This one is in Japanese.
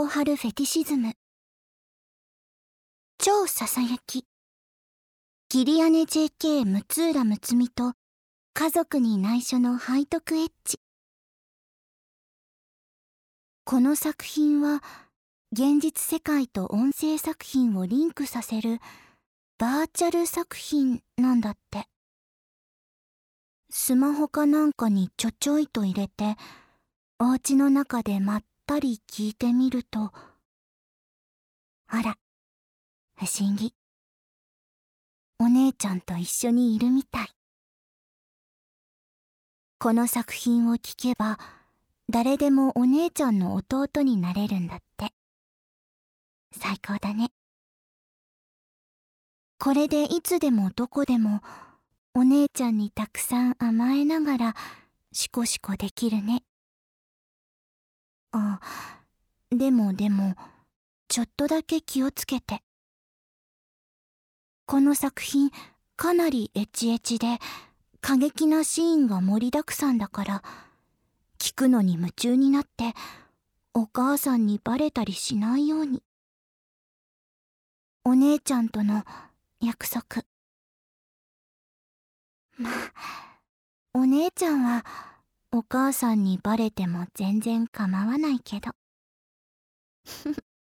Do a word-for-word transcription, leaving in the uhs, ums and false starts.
を張るフェティシズム。超ささやき。桐屋根 ジェーケー 六浦睦美と家族に内緒の背徳エッチ。この作品は現実世界と音声作品をリンクさせるバーチャル作品なんだって。スマホかなんかにちょちょいと入れてお家の中でまったり聞いてみると、あら、不思議。お姉ちゃんと一緒にいるみたい。この作品を聞けば誰でもお姉ちゃんの弟になれるんだって。最高だね。これでいつでもどこでもお姉ちゃんにたくさん甘えながらシコシコできるね。あ、でもでもちょっとだけ気をつけて。この作品かなりエチエチで過激なシーンが盛りだくさんだから、聞くのに夢中になってお母さんにバレたりしないように。お姉ちゃんとの約束。まあ、お姉ちゃんはお母さんにバレても全然構わないけど。